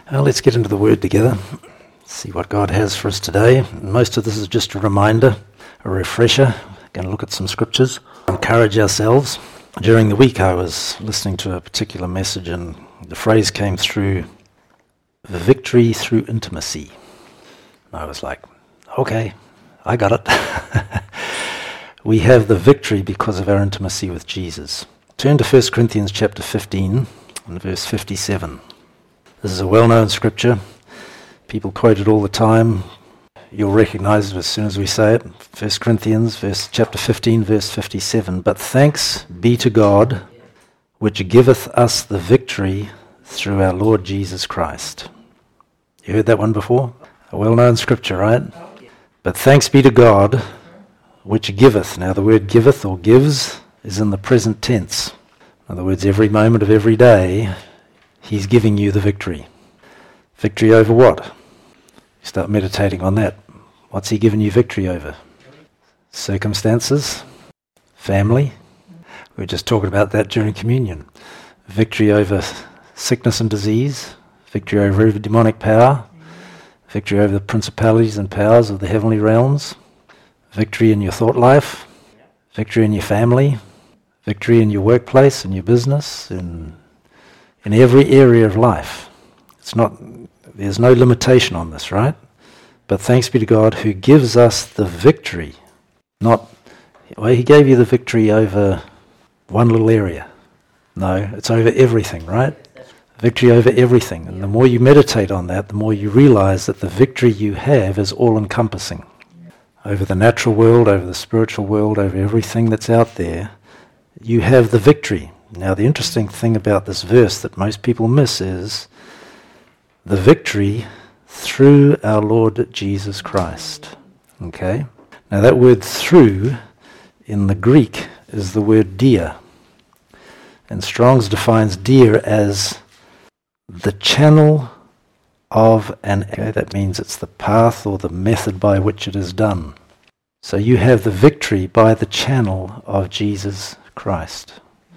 Well, let's get into the Word together, see what God has for us today. Most of this is just a reminder, a refresher. We're going to look at some scriptures, encourage ourselves. During the week I was listening to a particular message and the phrase came through, the victory through intimacy. And I was like, okay, I got it. We have the victory because of our intimacy with Jesus. Turn to 1 Corinthians chapter 15 and verse 57. This is a well-known scripture. People quote it all the time. You'll recognize it as soon as we say it. 1 Corinthians chapter 15, verse 57. But thanks be to God, which giveth us the victory through our Lord Jesus Christ. You heard that one before? A well-known scripture, right? But thanks be to God, which giveth. Now the word giveth or gives is in the present tense. In other words, every moment of every day, He's giving you the victory. Victory over what? You start meditating on that. What's He given you victory over? Circumstances? Family? We were just talking about that during communion. Victory over sickness and disease. Victory over every demonic power. Victory over the principalities and powers of the heavenly realms. Victory in your thought life. Victory in your family. Victory in your workplace, in your business, in every area of life. There's no limitation on this, right? But thanks be to God who gives us the victory. He gave you the victory over one little area. No, it's over everything, right? Victory over everything. And the more you meditate on that, the more you realize that the victory you have is all-encompassing. Over the natural world, over the spiritual world, over everything that's out there, you have the victory. Now, the interesting thing about this verse that most people miss is the victory through our Lord Jesus Christ. Okay? Now, that word through in the Greek is the word dia. And Strong's defines dia as the channel of that means it's the path or the method by which it is done. So you have the victory by the channel of Jesus Christ.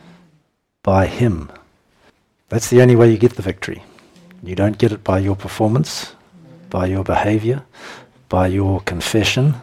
By Him. That's the only way you get the victory. You don't get it by your performance, by your behavior, by your confession.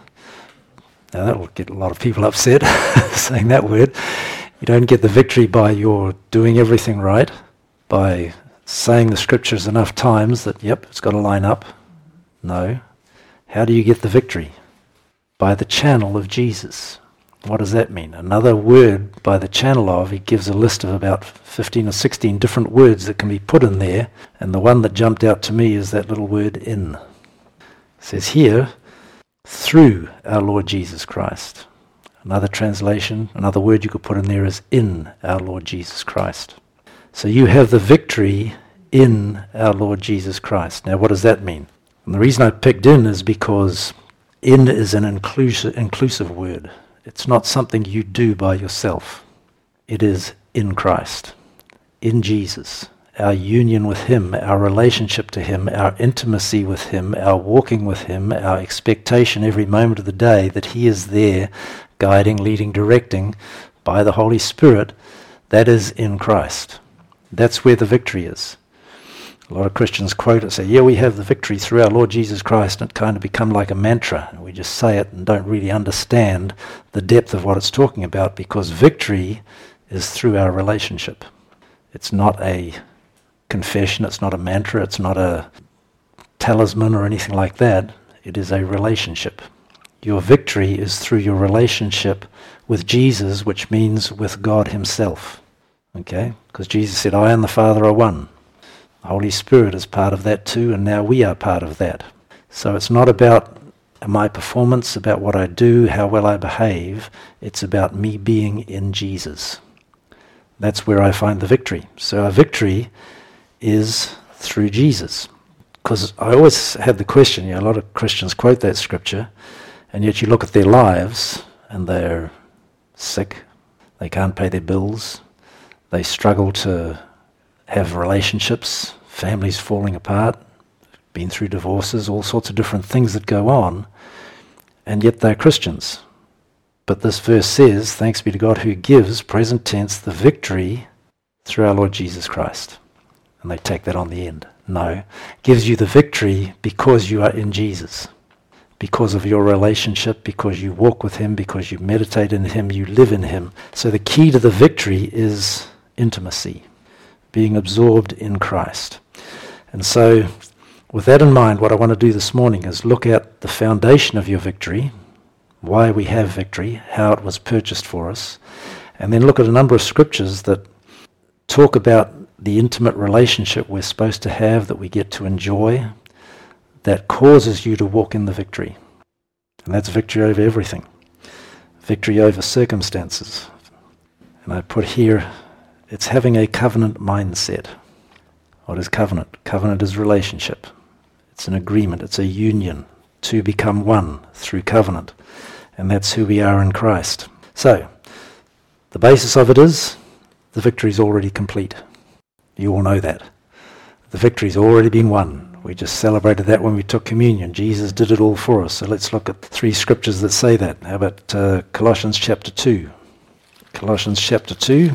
Now that will get a lot of people upset, saying that word. You don't get the victory by your doing everything right, by saying the scriptures enough times that, yep, it's got to line up. No. How do you get the victory? By the channel of Jesus. What does that mean? Another word by the channel of, he gives a list of about 15 or 16 different words that can be put in there, and the one that jumped out to me is that little word in. It says here, through our Lord Jesus Christ. Another translation, another word you could put in there is in our Lord Jesus Christ. So you have the victory in our Lord Jesus Christ. Now what does that mean? And the reason I picked in is because in is an inclusive word. It's not something you do by yourself. It is in Christ, in Jesus, our union with Him, our relationship to Him, our intimacy with Him, our walking with Him, our expectation every moment of the day that He is there guiding, leading, directing by the Holy Spirit. That is in Christ. That's where the victory is. A lot of Christians quote it, say, yeah, we have the victory through our Lord Jesus Christ, and it kind of become like a mantra. We just say it and don't really understand the depth of what it's talking about, because victory is through our relationship. It's not a confession, it's not a mantra, it's not a talisman or anything like that. It is a relationship. Your victory is through your relationship with Jesus, which means with God Himself. Okay? Because Jesus said, I and the Father are one. The Holy Spirit is part of that too, and now we are part of that. So it's not about my performance, about what I do, how well I behave. It's about me being in Jesus. That's where I find the victory. So our victory is through Jesus. Because I always had the question, a lot of Christians quote that scripture, and yet you look at their lives, and they're sick, they can't pay their bills, they struggle to have relationships, families falling apart, been through divorces, all sorts of different things that go on, and yet they're Christians. But this verse says, thanks be to God who gives, present tense, the victory through our Lord Jesus Christ. And they take that on the end. No. Gives you the victory because you are in Jesus. Because of your relationship, because you walk with him, because you meditate in him, you live in him. So the key to the victory is intimacy, being absorbed in Christ. And so with that in mind, what I want to do this morning is look at the foundation of your victory, why we have victory, how it was purchased for us, and then look at a number of scriptures that talk about the intimate relationship we're supposed to have, that we get to enjoy, that causes you to walk in the victory. And that's victory over everything. Victory over circumstances. And I put here, it's having a covenant mindset. What is covenant? Covenant is relationship. It's an agreement. It's a union to become one through covenant. And that's who we are in Christ. So, the basis of it is the victory is already complete. You all know that. The victory's already been won. We just celebrated that when we took communion. Jesus did it all for us. So let's look at 3 scriptures that say that. How about Colossians chapter 2? Colossians chapter 2,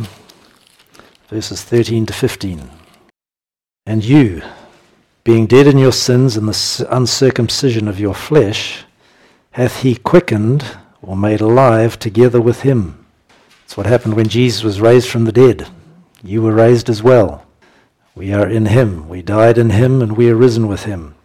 verses 13 to 15. And you, being dead in your sins and the uncircumcision of your flesh, hath he quickened or made alive together with him. That's what happened when Jesus was raised from the dead. You were raised as well. We are in him. We died in him and we are risen with him.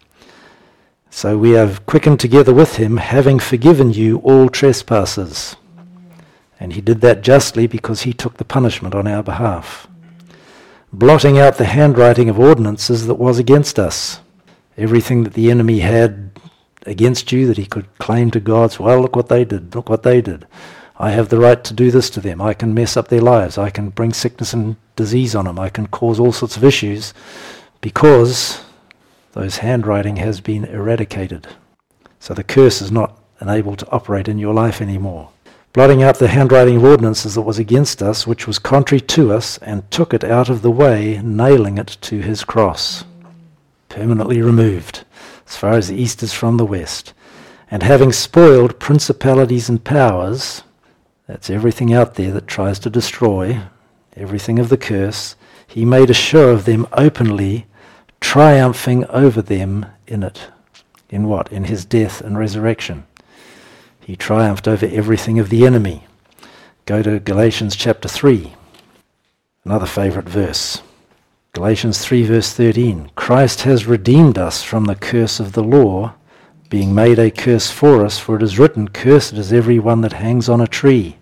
So we are quickened together with him, having forgiven you all trespasses. And he did that justly because he took the punishment on our behalf. Blotting out the handwriting of ordinances that was against us. Everything that the enemy had against you that he could claim to God. So, well, look what they did. Look what they did. I have the right to do this to them. I can mess up their lives. I can bring sickness and disease on them. I can cause all sorts of issues because those handwriting has been eradicated. So the curse is not unable to operate in your life anymore. Blotting out the handwriting of ordinances that was against us, which was contrary to us, and took it out of the way, nailing it to his cross. Permanently removed, as far as the east is from the west. And having spoiled principalities and powers, that's everything out there that tries to destroy, everything of the curse, he made a show of them openly, triumphing over them in it. In what? In his death and resurrection. He triumphed over everything of the enemy. Go to Galatians chapter 3, another favorite verse. Galatians 3 verse 13. Christ has redeemed us from the curse of the law, being made a curse for us, for it is written, cursed is every one that hangs on a tree.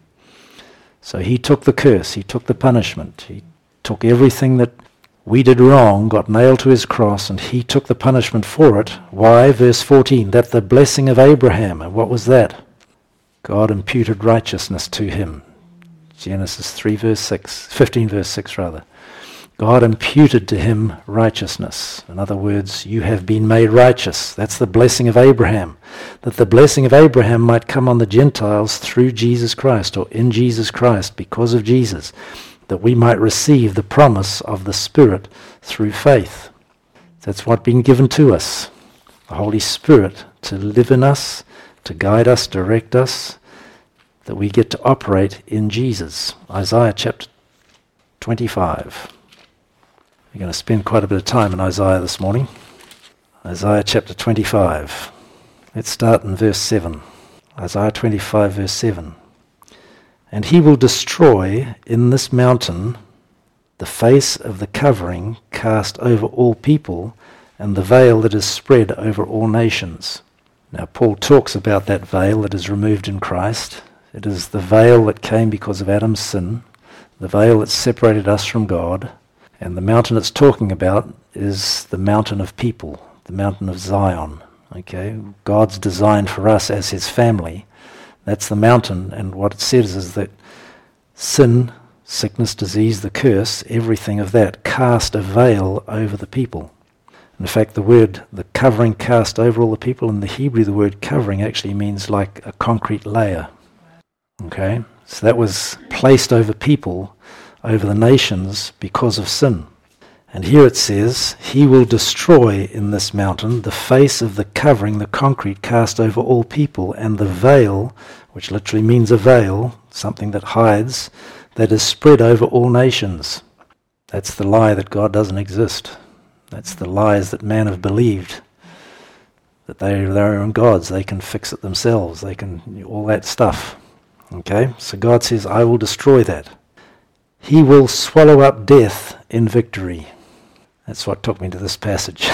So he took the curse, he took the punishment, he took everything that we did wrong, got nailed to his cross, and he took the punishment for it. Why? Verse 14, that the blessing of Abraham, and what was that? God imputed righteousness to him. Genesis 3 verse 6, 15 verse 6 rather. God imputed to him righteousness. In other words, you have been made righteous. That's the blessing of Abraham. That the blessing of Abraham might come on the Gentiles through Jesus Christ, or in Jesus Christ, because of Jesus, that we might receive the promise of the Spirit through faith. That's what's been given to us. The Holy Spirit to live in us, to guide us, direct us, that we get to operate in Jesus. Isaiah chapter 25. We're going to spend quite a bit of time in Isaiah this morning. Isaiah chapter 25. Let's start in verse 7. Isaiah 25 verse 7. And he will destroy in this mountain the face of the covering cast over all people, and the veil that is spread over all nations. Now Paul talks about that veil that is removed in Christ. It is the veil that came because of Adam's sin, the veil that separated us from God. And the mountain it's talking about is the mountain of people, the mountain of Zion. Okay, God's design for us as his family. That's the mountain, and what it says is that sin, sickness, disease, the curse, everything of that cast a veil over the people. In fact, the word, the covering cast over all the people, in the Hebrew the word covering actually means like a concrete layer. Okay, so that was placed over people, over the nations, because of sin. And here it says, he will destroy in this mountain the face of the covering, the concrete cast over all people, and the veil, which literally means a veil, something that hides, that is spread over all nations. That's the lie that God doesn't exist. That's the lies that men have believed, that they're their own gods, they can fix it themselves, they can, all that stuff. Okay, so God says, I will destroy that. He will swallow up death in victory. That's what took me to this passage.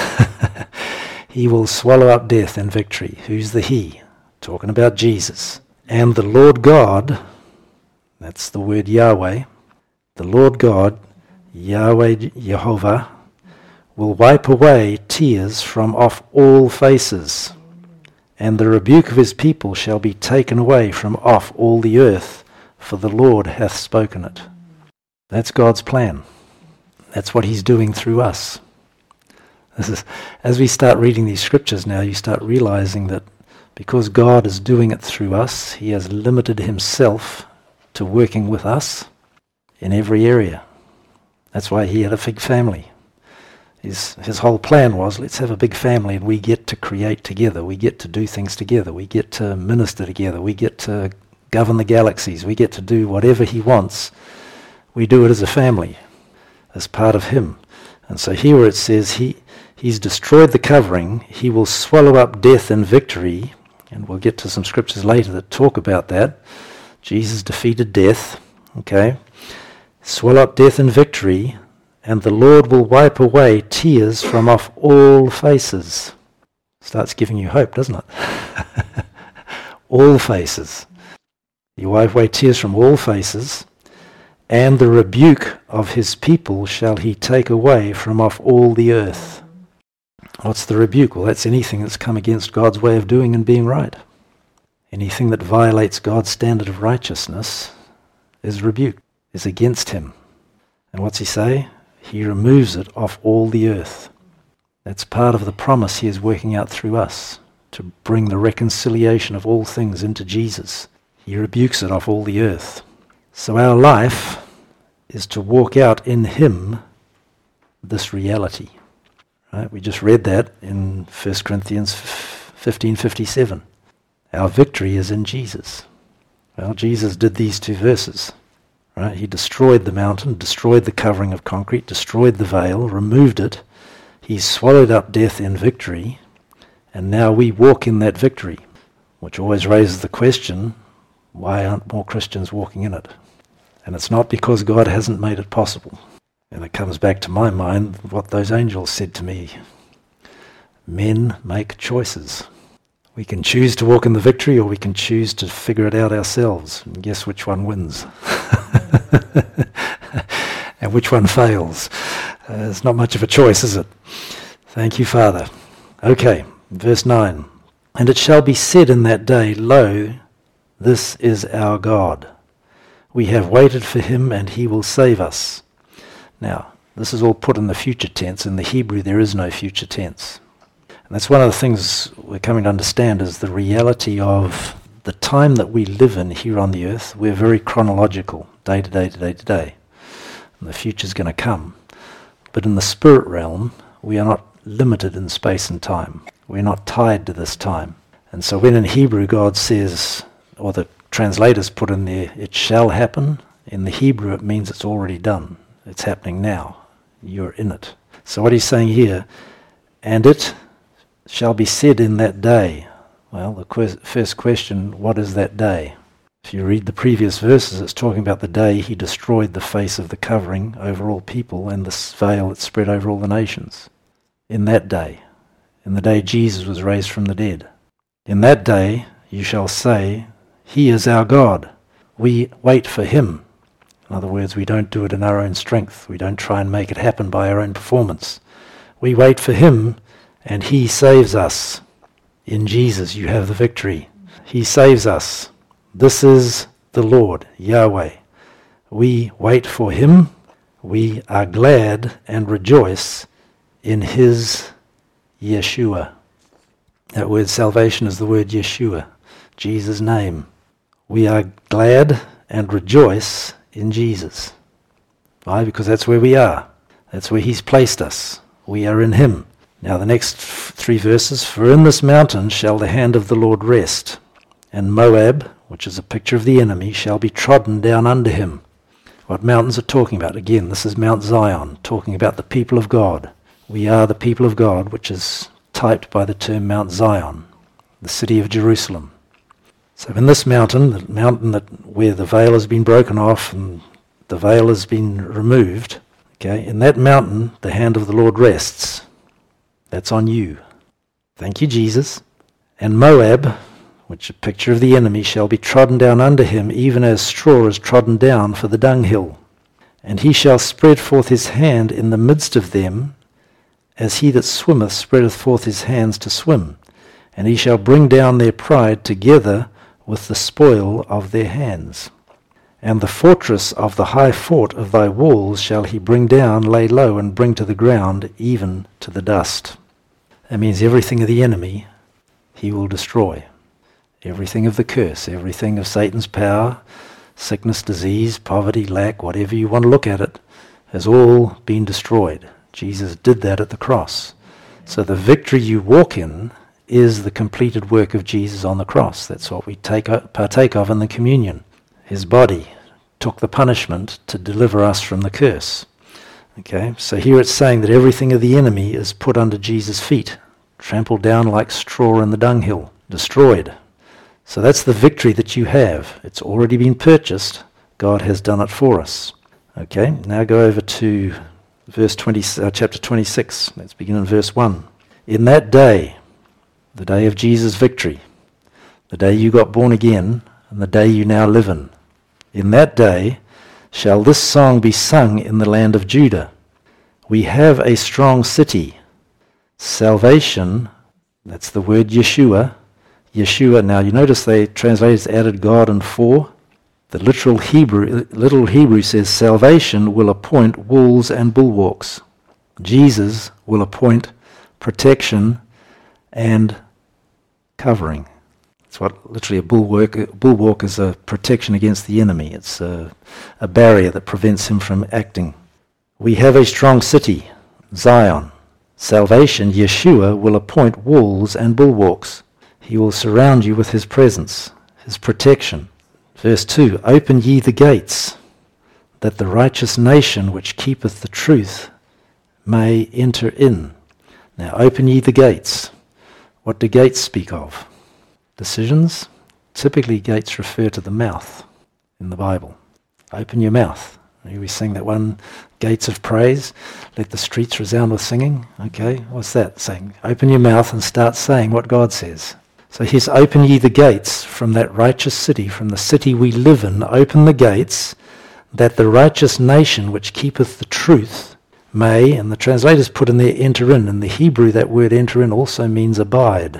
He will swallow up death in victory. Who's the he? Talking about Jesus. And the Lord God, that's the word Yahweh, the Lord God, Yahweh, Jehovah, will wipe away tears from off all faces, and the rebuke of his people shall be taken away from off all the earth, for the Lord hath spoken it. That's God's plan. That's what he's doing through us. This is, as we start reading these scriptures now, you start realizing that because God is doing it through us, he has limited himself to working with us in every area. That's why he had a big family. His whole plan was, let's have a big family and we get to create together, we get to do things together, we get to minister together, we get to govern the galaxies, we get to do whatever he wants. We do it as a family, as part of him. And so here where it says he's destroyed the covering, he will swallow up death in victory, and we'll get to some scriptures later that talk about that. Jesus defeated death, okay? Swallow up death in victory, and the Lord will wipe away tears from off all faces. Starts giving you hope, doesn't it? All faces. You wipe away tears from all faces, and the rebuke of his people shall he take away from off all the earth. What's the rebuke? Well, that's anything that's come against God's way of doing and being right. Anything that violates God's standard of righteousness is rebuked, is against him. And what's he say? He removes it off all the earth. That's part of the promise he is working out through us, to bring the reconciliation of all things into Jesus. He rebukes it off all the earth. So our life is to walk out in him this reality. Right? We just read that in 1 Corinthians 15:57. Our victory is in Jesus. Well, Jesus did these two verses. Right? He destroyed the mountain, destroyed the covering of concrete, destroyed the veil, removed it. He swallowed up death in victory, and now we walk in that victory, which always raises the question, why aren't more Christians walking in it? And it's not because God hasn't made it possible. And it comes back to my mind what those angels said to me. Men make choices. We can choose to walk in the victory, or we can choose to figure it out ourselves. And guess which one wins? And which one fails? It's not much of a choice, is it? Thank you, Father. Okay, verse 9. And it shall be said in that day, Lo, this is our God. We have waited for him, and he will save us. Now, this is all put in the future tense. In the Hebrew, there is no future tense. And that's one of the things we're coming to understand, is the reality of the time that we live in here on the earth. We're very chronological, day to day to day to day. And the future's going to come. But in the spirit realm, we are not limited in space and time. We're not tied to this time. And so when in Hebrew God says, or the translators put in there, it shall happen, in the Hebrew it means it's already done. It's happening now. You're in it. So what he's saying here, and it shall be said in that day. Well, the first question, what is that day? If you read the previous verses, it's talking about the day he destroyed the face of the covering over all people and the veil that spread over all the nations. In that day, in the day Jesus was raised from the dead. In that day you shall say, He is our God. We wait for him. In other words, we don't do it in our own strength. We don't try and make it happen by our own performance. We wait for him, and he saves us. In Jesus you have the victory. He saves us. This is the Lord, Yahweh. We wait for him. We are glad and rejoice in his Yeshua. That word salvation is the word Yeshua, Jesus' name. We are glad and rejoice in Jesus. Why? Because that's where we are. That's where he's placed us. We are in him. Now the next three verses, For in this mountain shall the hand of the Lord rest, and Moab, which is a picture of the enemy, shall be trodden down under him. What mountains are talking about? Again, this is Mount Zion, talking about the people of God. We are the people of God, which is typed by the term Mount Zion, the city of Jerusalem. So in this mountain, the mountain where the veil has been broken off and the veil has been removed, okay, in that mountain the hand of the Lord rests. That's on you. Thank you, Jesus. And Moab, which is a picture of the enemy, shall be trodden down under him, even as straw is trodden down for the dunghill. And he shall spread forth his hand in the midst of them, as he that swimmeth spreadeth forth his hands to swim. And he shall bring down their pride together with the spoil of their hands. And the fortress of the high fort of thy walls shall he bring down, lay low, and bring to the ground, even to the dust. That means everything of the enemy he will destroy. Everything of the curse, everything of Satan's power, sickness, disease, poverty, lack, whatever you want to look at it, has all been destroyed. Jesus did that at the cross. So the victory you walk in is the completed work of Jesus on the cross. That's what we partake of in the communion. His body took the punishment to deliver us from the curse. Okay, so here it's saying that everything of the enemy is put under Jesus' feet, trampled down like straw in the dunghill, destroyed. So that's the victory that you have. It's already been purchased. God has done it for us. Okay, now go over to chapter 26. Let's begin in verse 1. In that day, the day of Jesus' victory, the day you got born again, and the day you now live in that day shall this song be sung in the land of Judah. We have a strong city. Salvation, that's the word Yeshua. Yeshua, now you notice they translators added God and for. The little Hebrew says salvation will appoint walls and bulwarks. Jesus will appoint protection and covering. It's what literally a bulwark is, a protection against the enemy. It's a barrier that prevents him from acting. We have a strong city, Zion. Salvation, Yeshua, will appoint walls and bulwarks. He will surround you with his presence, his protection. Verse 2, open ye the gates, that the righteous nation which keepeth the truth may enter in. Now open ye the gates. What do gates speak of? Decisions? Typically gates refer to the mouth in the Bible. Open your mouth. We sing that one, gates of praise, let the streets resound with singing. Okay, what's that saying? Open your mouth and start saying what God says. So here's open ye the gates from that righteous city, from the city we live in. Open the gates, that the righteous nation which keepeth the truth may, and the translators put in there enter in. In the Hebrew that word enter in also means abide,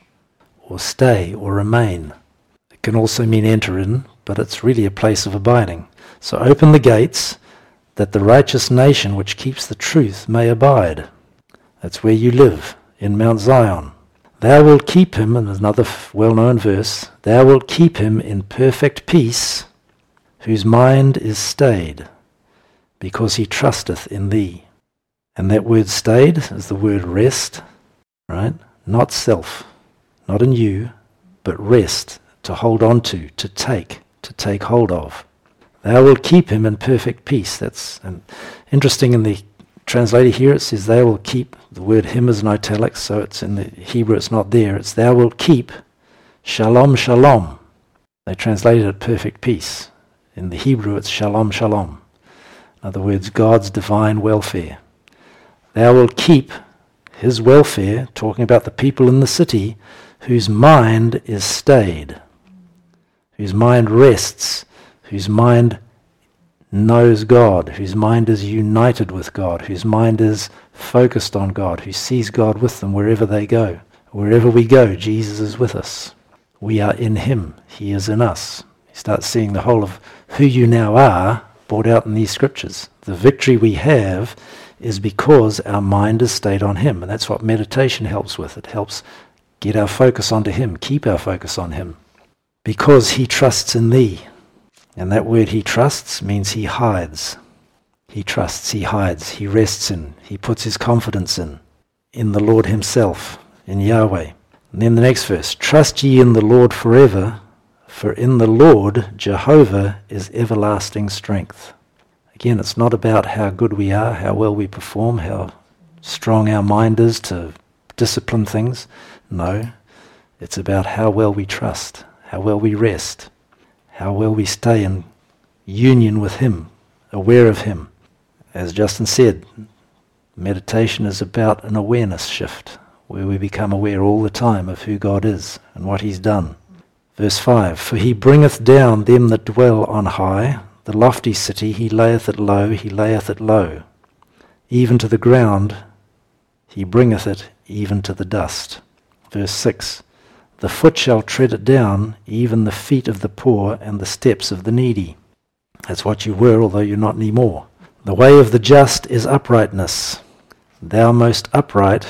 or stay, or remain. It can also mean enter in, but it's really a place of abiding. So open the gates, that the righteous nation which keeps the truth may abide. That's where you live, in Mount Zion. Thou wilt keep him, and another well-known verse, thou wilt keep him in perfect peace, whose mind is stayed, because he trusteth in thee. And that word stayed is the word rest, right? Not self, not in you, but rest, to hold on to take hold of. Thou wilt keep him in perfect peace. That's interesting in the translator here. It says they will keep. The word him is in italics, so it's in the Hebrew it's not there. It's thou wilt keep shalom shalom. They translated it perfect peace. In the Hebrew it's shalom shalom. In other words, God's divine welfare. Thou wilt keep his welfare, talking about the people in the city, whose mind is stayed, whose mind rests, whose mind knows God, whose mind is united with God, whose mind is focused on God, who sees God with them wherever they go. Wherever we go, Jesus is with us. We are in him. He is in us. You start seeing the whole of who you now are brought out in these scriptures. The victory we have is because our mind is stayed on him, and that's what meditation helps with. It helps get our focus onto him, keep our focus on him, because he trusts in thee. And that word he trusts means he hides. He trusts, he hides, he rests in, he puts his confidence in the Lord himself, in Yahweh. And then the next verse, trust ye in the Lord forever, for in the Lord Jehovah is everlasting strength. Again, it's not about how good we are, how well we perform, how strong our mind is to discipline things. No, it's about how well we trust, how well we rest, how well we stay in union with Him, aware of Him. As Justin said, meditation is about an awareness shift, where we become aware all the time of who God is and what He's done. Verse 5, for He bringeth down them that dwell on high, the lofty city, He layeth it low, He layeth it low. Even to the ground, He bringeth it even to the dust. Verse 6, the foot shall tread it down, even the feet of the poor and the steps of the needy. That's what you were, although you're not anymore. The way of the just is uprightness. Thou most upright,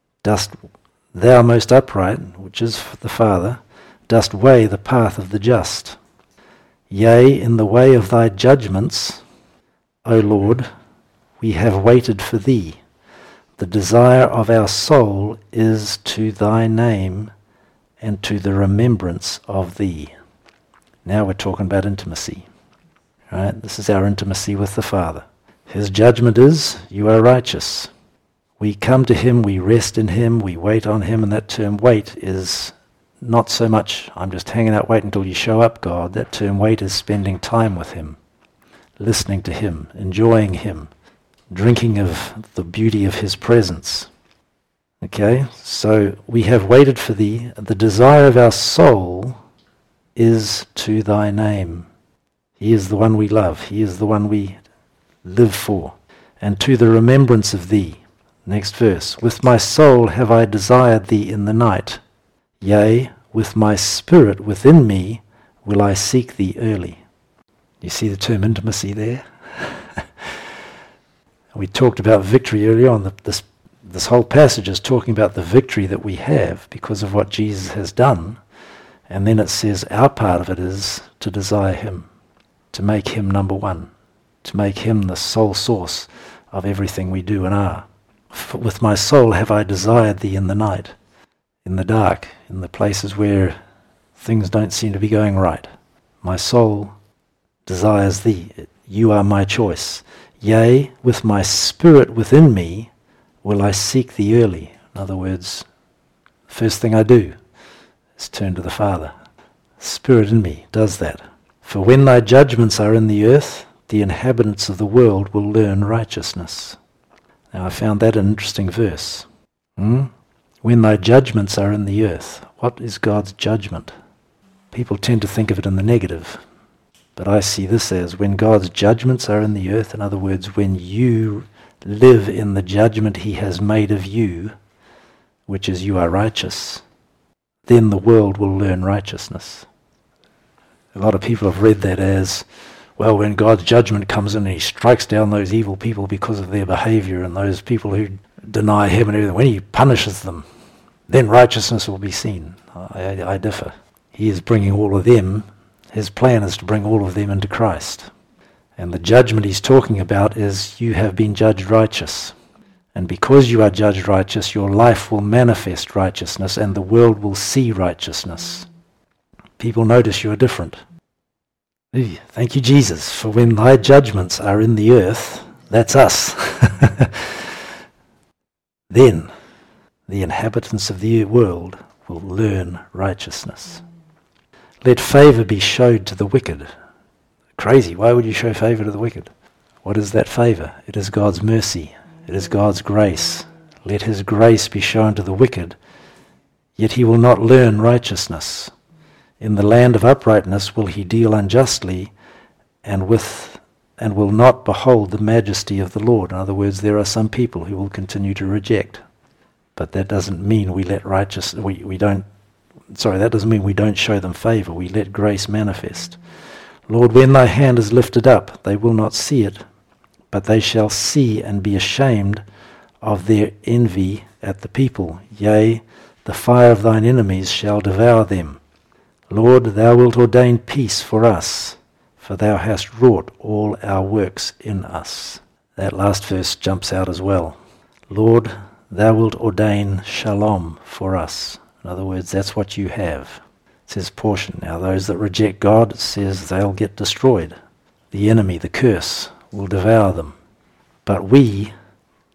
which is the Father, dost weigh the path of the just. Yea, in the way of thy judgments, O Lord, we have waited for thee. The desire of our soul is to thy name and to the remembrance of thee. Now we're talking about intimacy. Right? This is our intimacy with the Father. His judgment is, you are righteous. We come to Him, we rest in Him, we wait on Him, and that term wait is not so much, I'm just hanging out waiting until you show up, God. That term wait is spending time with Him, listening to Him, enjoying Him, drinking of the beauty of His presence. Okay, so we have waited for thee. The desire of our soul is to thy name. He is the one we love. He is the one we live for. And to the remembrance of thee. Next verse. With my soul have I desired thee in the night. Yea, with my spirit within me will I seek thee early. You see the term intimacy there? We talked about victory earlier on. This whole passage is talking about the victory that we have because of what Jesus has done. And then it says our part of it is to desire Him, to make Him number one, to make Him the sole source of everything we do and are. For with my soul have I desired thee in the night, in the dark, in the places where things don't seem to be going right. My soul desires thee. You are my choice. Yea, with my spirit within me will I seek thee early. In other words, the first thing I do is turn to the Father. Spirit in me does that. For when thy judgments are in the earth, the inhabitants of the world will learn righteousness. Now I found that an interesting verse. When thy judgments are in the earth, what is God's judgment? People tend to think of it in the negative. But I see this as when God's judgments are in the earth, in other words, when you live in the judgment He has made of you, which is you are righteous, then the world will learn righteousness. A lot of people have read that as, well, when God's judgment comes in and He strikes down those evil people because of their behavior and those people who deny Him and everything, when He punishes them, then righteousness will be seen. I differ. He is bringing all of them. His plan is to bring all of them into Christ. And the judgment He's talking about is you have been judged righteous. And because you are judged righteous, your life will manifest righteousness and the world will see righteousness. People notice you are different. Thank you, Jesus, for when thy judgments are in the earth, that's us. Then the inhabitants of the world will learn righteousness. Let favour be showed to the wicked. Crazy, why would you show favour to the wicked? What is that favour? It is God's mercy. It is God's grace. Let His grace be shown to the wicked, yet he will not learn righteousness. In the land of uprightness will he deal unjustly, and will not behold the majesty of the Lord. In other words, there are some people who will continue to reject. But that doesn't mean we let that doesn't mean we don't show them favour. We let grace manifest. Lord, when thy hand is lifted up, they will not see it, but they shall see and be ashamed of their envy at the people. Yea, the fire of thine enemies shall devour them. Lord, thou wilt ordain peace for us, for thou hast wrought all our works in us. That last verse jumps out as well. Lord, thou wilt ordain shalom for us. In other words, that's what you have. It says portion. Now those that reject God, it says they'll get destroyed. The enemy, the curse, will devour them. But we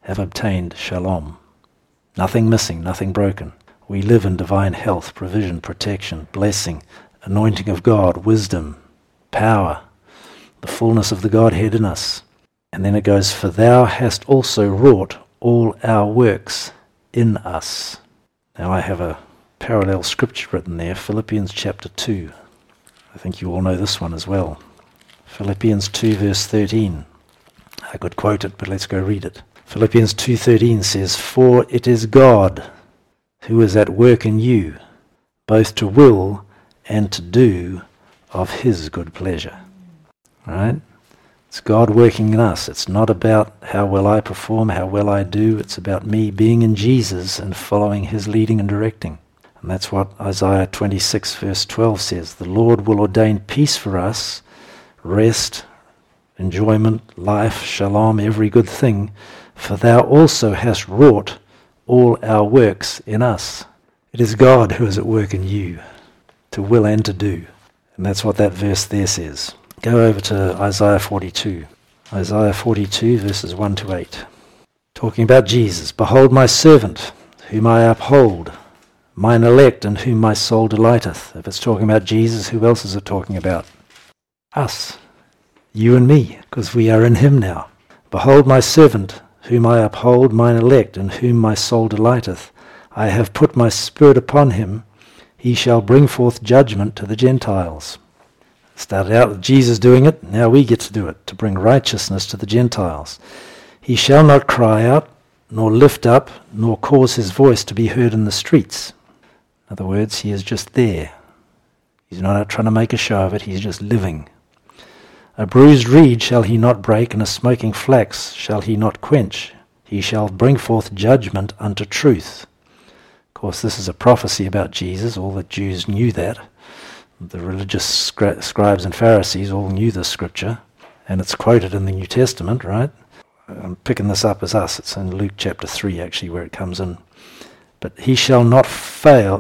have obtained shalom. Nothing missing, nothing broken. We live in divine health, provision, protection, blessing, anointing of God, wisdom, power, the fullness of the Godhead in us. And then it goes, for thou hast also wrought all our works in us. Now I have a parallel scripture written there, Philippians chapter 2. I think you all know this one as well. Philippians 2 verse 13. I could quote it, but let's go read it. Philippians 2:13 says, for it is God who is at work in you, both to will and to do of his good pleasure. Right? It's God working in us. It's not about how well I perform, how well I do. It's about me being in Jesus and following his leading and directing. And that's what Isaiah 26 verse 12 says. The Lord will ordain peace for us, rest, enjoyment, life, shalom, every good thing, for thou also hast wrought all our works in us. It is God who is at work in you, to will and to do. And that's what that verse there says. Go over to Isaiah 42. Isaiah 42 verses 1 to 8. Talking about Jesus. Behold my servant, whom I uphold, mine elect, in whom my soul delighteth. If it's talking about Jesus, who else is it talking about? Us. You and me, because we are in him now. Behold my servant, whom I uphold, mine elect, in whom my soul delighteth. I have put my spirit upon him. He shall bring forth judgment to the Gentiles. Started out with Jesus doing it, now we get to do it, to bring righteousness to the Gentiles. He shall not cry out, nor lift up, nor cause his voice to be heard in the streets. In other words, he is just there. He's not out trying to make a show of it, he's just living. A bruised reed shall he not break, and a smoking flax shall he not quench. He shall bring forth judgment unto truth. Of course, this is a prophecy about Jesus. All the Jews knew that. The religious scribes and Pharisees all knew this scripture, and it's quoted in the New Testament, right? I'm picking this up as us. It's in Luke chapter 3, actually, where it comes in. But he shall not fail,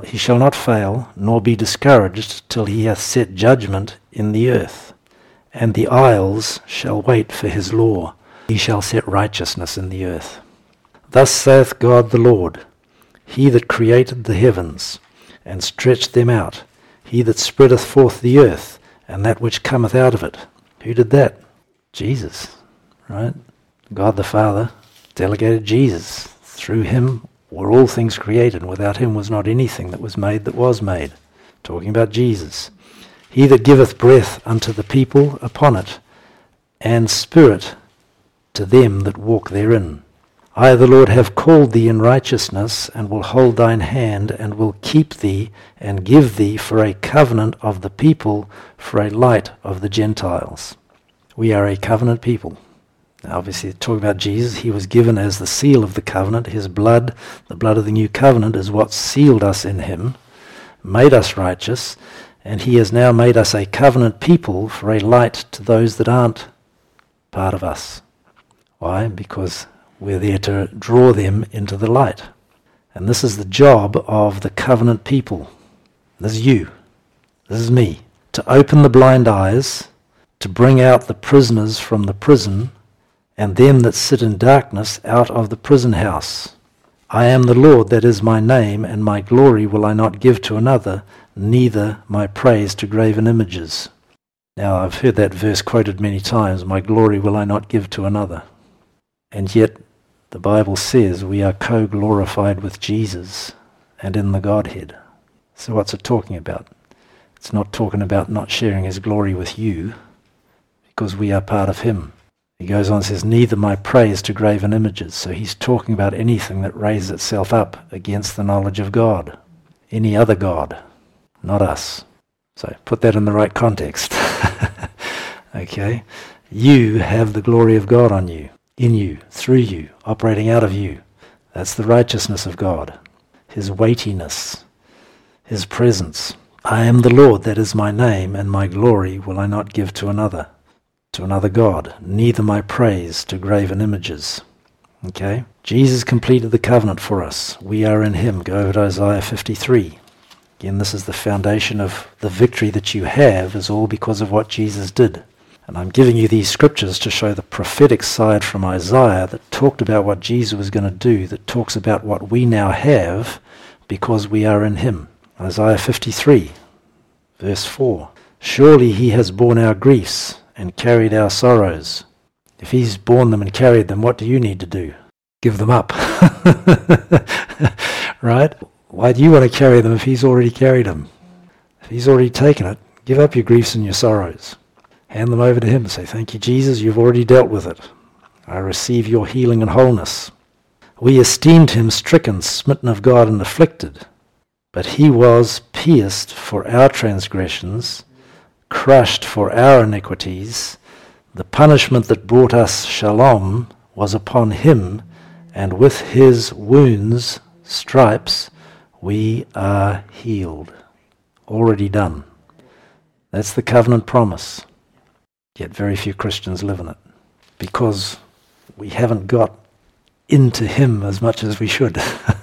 nor be discouraged, till he hath set judgment in the earth. And the isles shall wait for his law. He shall set righteousness in the earth. Thus saith God the Lord, he that created the heavens, and stretched them out, he that spreadeth forth the earth, and that which cometh out of it. Who did that? Jesus, right? God the Father delegated Jesus. Through him were all things created, and without him was not anything that was made that was made. Talking about Jesus. He that giveth breath unto the people upon it, and spirit to them that walk therein. I, the Lord, have called thee in righteousness, and will hold thine hand, and will keep thee, and give thee for a covenant of the people, for a light of the Gentiles. We are a covenant people. Now, obviously, talking about Jesus, he was given as the seal of the covenant. His blood, the blood of the new covenant, is what sealed us in him, made us righteous, and he has now made us a covenant people for a light to those that aren't part of us. Why? Because we're there to draw them into the light. And this is the job of the covenant people. This is you. This is me. To open the blind eyes, to bring out the prisoners from the prison, and them that sit in darkness out of the prison house. I am the Lord, that is my name, and my glory will I not give to another, neither my praise to graven images. Now, I've heard that verse quoted many times, my glory will I not give to another. And yet, the Bible says we are co-glorified with Jesus and in the Godhead. So what's it talking about? It's not talking about not sharing his glory with you, because we are part of him. He goes on and says, neither my praise to graven images. So he's talking about anything that raises itself up against the knowledge of God. Any other God, not us. So put that in the right context. Okay? You have the glory of God on you, in you, through you, operating out of you. That's the righteousness of God, his weightiness, his presence. I am the Lord, that is my name, and my glory will I not give to another God, neither my praise to graven images. Okay? Jesus completed the covenant for us. We are in him. Go over to Isaiah 53. Again, this is the foundation of the victory that you have, is all because of what Jesus did. And I'm giving you these scriptures to show the prophetic side from Isaiah that talked about what Jesus was going to do, that talks about what we now have because we are in him. Isaiah 53, verse 4. Surely he has borne our griefs and carried our sorrows. If he's borne them and carried them, what do you need to do? Give them up. Right? Why do you want to carry them if he's already carried them? If he's already taken it, give up your griefs and your sorrows. Hand them over to him and say, thank you, Jesus, you've already dealt with it. I receive your healing and wholeness. We esteemed him stricken, smitten of God, and afflicted. But he was pierced for our transgressions, crushed for our iniquities. The punishment that brought us shalom was upon him, and with his wounds, stripes, we are healed. Already done. That's the covenant promise. Yet very few Christians live in it because we haven't got into him as much as we should.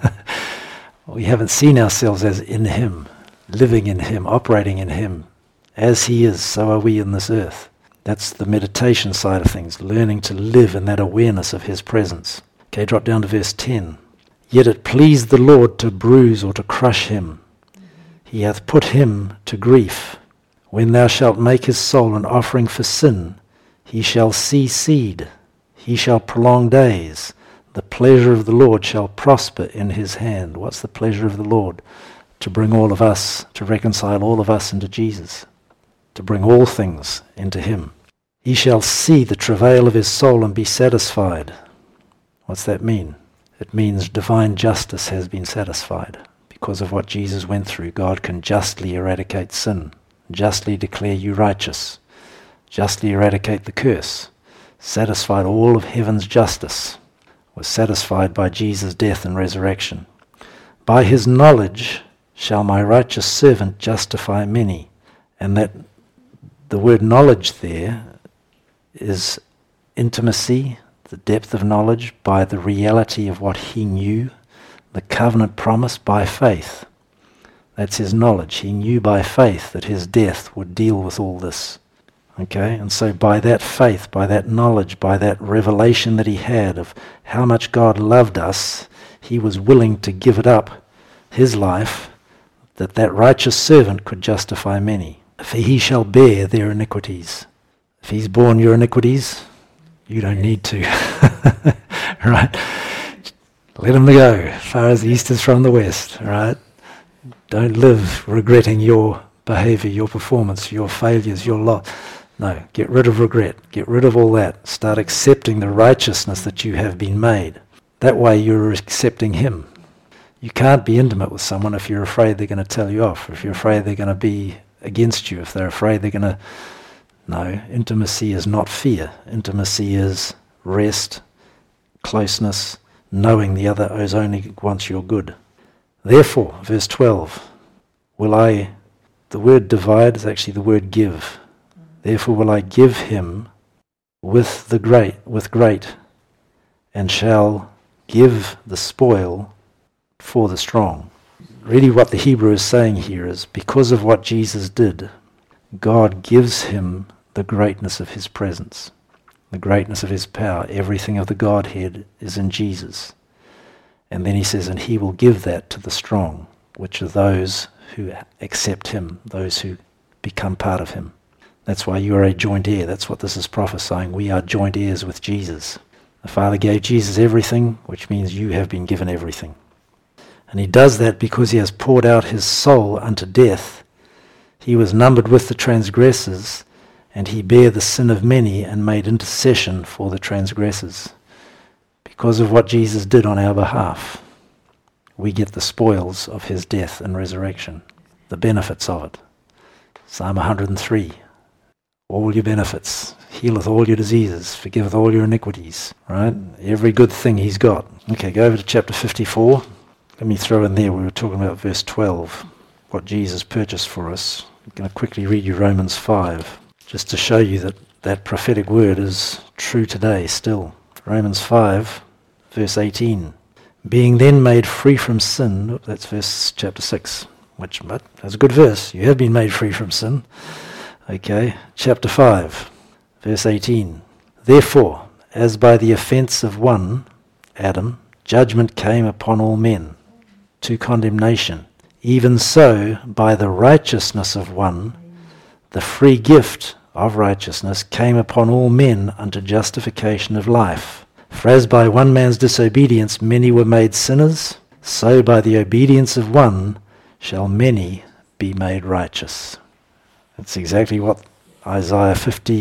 We haven't seen ourselves as in him, living in him, operating in him. As he is, so are we in this earth. That's the meditation side of things, learning to live in that awareness of his presence. Okay, drop down to verse 10. Yet it pleased the Lord to bruise or to crush him. He hath put him to grief. When thou shalt make his soul an offering for sin, he shall see seed, he shall prolong days. The pleasure of the Lord shall prosper in his hand. What's the pleasure of the Lord? To bring all of us, to reconcile all of us into Jesus, to bring all things into him. He shall see the travail of his soul and be satisfied. What's that mean? It means divine justice has been satisfied. Because of what Jesus went through, God can justly eradicate sin, justly declare you righteous, justly eradicate the curse, satisfied all of heaven's justice, was satisfied by Jesus' death and resurrection. By his knowledge shall my righteous servant justify many. And that the word knowledge there is intimacy, the depth of knowledge by the reality of what he knew, the covenant promise by faith. That's his knowledge. He knew by faith that his death would deal with all this. Okay, and so by that faith, by that knowledge, by that revelation that he had of how much God loved us, he was willing to give it up, his life, that that righteous servant could justify many. For he shall bear their iniquities. If he's borne your iniquities, you don't need to. Right? Let him go, as far as the east is from the west. Right? Don't live regretting your behavior, your performance, your failures, your loss. No, get rid of regret. Get rid of all that. Start accepting the righteousness that you have been made. That way you're accepting him. You can't be intimate with someone if you're afraid they're going to tell you off, if you're afraid they're going to be against you, if they're afraid they're going to... No, intimacy is not fear. Intimacy is rest, closeness, knowing the other only wants your good. Therefore, verse 12, the word divide is actually the word give. Therefore will I give him with great, and shall give the spoil for the strong. Really what the Hebrew is saying here is, because of what Jesus did, God gives him the greatness of his presence, the greatness of his power. Everything of the Godhead is in Jesus. And then he says, and he will give that to the strong, which are those who accept him, those who become part of him. That's why you are a joint heir. That's what this is prophesying. We are joint heirs with Jesus. The Father gave Jesus everything, which means you have been given everything. And he does that because he has poured out his soul unto death. He was numbered with the transgressors, and he bare the sin of many and made intercession for the transgressors. Because of what Jesus did on our behalf, we get the spoils of his death and resurrection, the benefits of it. Psalm 103, all your benefits, healeth all your diseases, forgiveth all your iniquities, right? Every good thing he's got. Okay, go over to chapter 54. Let me throw in there, we were talking about verse 12, what Jesus purchased for us. I'm going to quickly read you Romans 5, just to show you that that prophetic word is true today still. Romans 5, verse 18. Being then made free from sin, that's verse chapter 6, but that's a good verse. You have been made free from sin. Okay, chapter 5, Verse 18. Therefore, as by the offence of one, Adam, judgment came upon all men to condemnation, even so by the righteousness of one, the free gift of righteousness came upon all men unto justification of life. For as by one man's disobedience many were made sinners, so by the obedience of one shall many be made righteous. That's exactly what Isaiah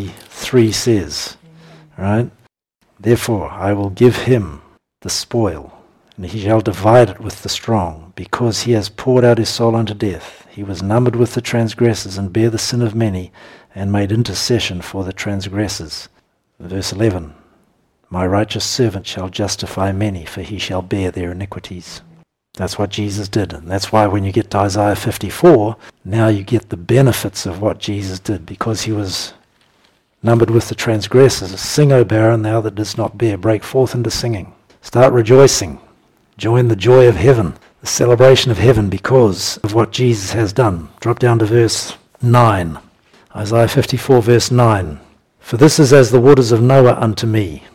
53 says, right? Therefore I will give him the spoil, and he shall divide it with the strong, because he has poured out his soul unto death. He was numbered with the transgressors, and bare the sin of many, and made intercession for the transgressors. Verse 11. My righteous servant shall justify many, for he shall bear their iniquities. That's what Jesus did, and that's why when you get to Isaiah 54, now you get the benefits of what Jesus did, because he was numbered with the transgressors. Sing, O barren, thou that dost not bear. Break forth into singing. Start rejoicing. Join the joy of heaven, the celebration of heaven, because of what Jesus has done. Drop down to verse 9. Isaiah 54, verse 9. For this is as the waters of Noah unto me.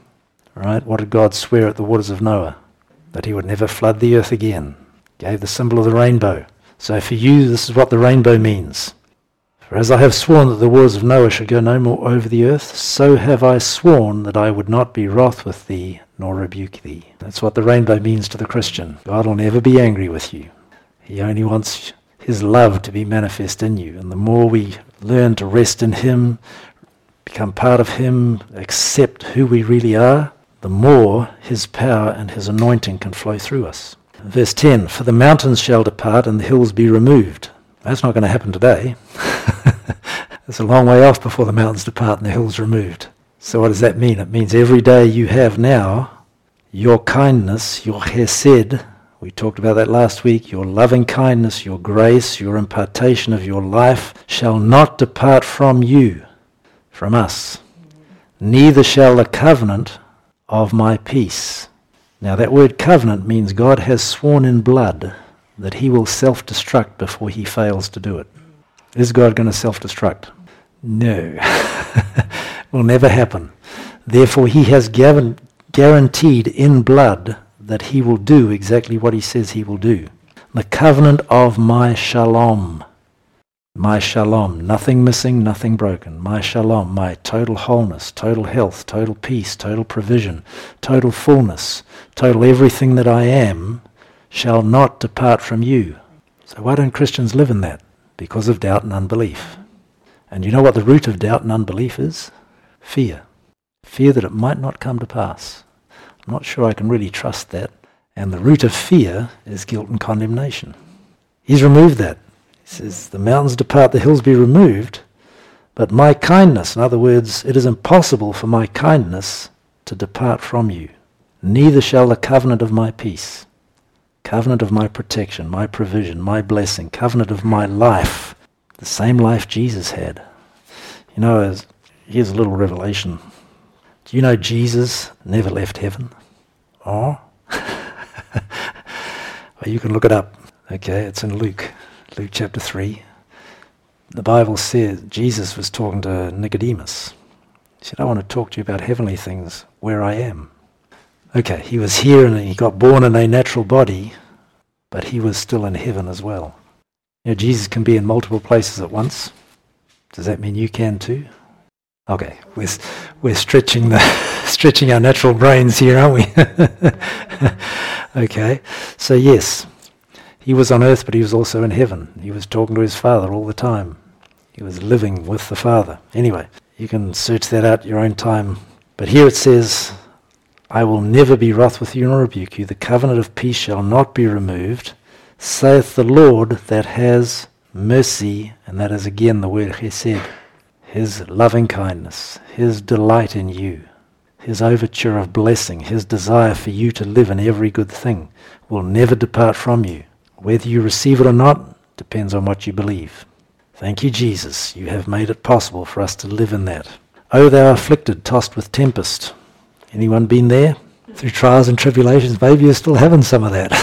Right? What did God swear at the waters of Noah? That he would never flood the earth again. Gave the symbol of the rainbow. So for you, this is what the rainbow means. For as I have sworn that the waters of Noah should go no more over the earth, so have I sworn that I would not be wroth with thee, nor rebuke thee. That's what the rainbow means to the Christian. God will never be angry with you. He only wants his love to be manifest in you. And the more we learn to rest in him, become part of him, accept who we really are, the more his power and his anointing can flow through us. Verse 10, for the mountains shall depart and the hills be removed. That's not going to happen today. It's a long way off before the mountains depart and the hills removed. So what does that mean? It means every day you have now, your kindness, your chesed, we talked about that last week, your loving kindness, your grace, your impartation of your life shall not depart from you, from us. Neither shall the covenant of my peace. Now that word covenant means God has sworn in blood that he will self-destruct before he fails to do it. Is God going to self-destruct? No. Will never happen. Therefore he has guaranteed in blood that he will do exactly what he says he will do. The covenant of my shalom. My shalom, nothing missing, nothing broken. My shalom, my total wholeness, total health, total peace, total provision, total fullness, total everything that I am shall not depart from you. So why don't Christians live in that? Because of doubt and unbelief. And you know what the root of doubt and unbelief is? Fear. Fear that it might not come to pass. I'm not sure I can really trust that. And the root of fear is guilt and condemnation. He's removed that. He says, the mountains depart, the hills be removed, but my kindness, in other words, it is impossible for my kindness to depart from you. Neither shall the covenant of my peace, covenant of my protection, my provision, my blessing, covenant of my life, the same life Jesus had. You know, here's a little revelation. Do you know Jesus never left heaven? Oh? Well, you can look it up. Okay, it's in Luke chapter 3. The Bible says Jesus was talking to Nicodemus. He said, I want to talk to you about heavenly things where I am. Okay, he was here and he got born in a natural body, but he was still in heaven as well. You know, Jesus can be in multiple places at once. Does that mean you can too? Okay, we're stretching our natural brains here, aren't we? Okay, so yes, he was on earth, but he was also in heaven. He was talking to his Father all the time. He was living with the Father. Anyway, you can search that out at your own time. But here it says, I will never be wroth with you nor rebuke you. The covenant of peace shall not be removed, saith the Lord that has mercy. And that is again the word chesed. His loving kindness, his delight in you, his overture of blessing, his desire for you to live in every good thing will never depart from you. Whether you receive it or not depends on what you believe. Thank you, Jesus. You have made it possible for us to live in that. O thou afflicted, tossed with tempest. Anyone been there? Through trials and tribulations, maybe you're still having some of that.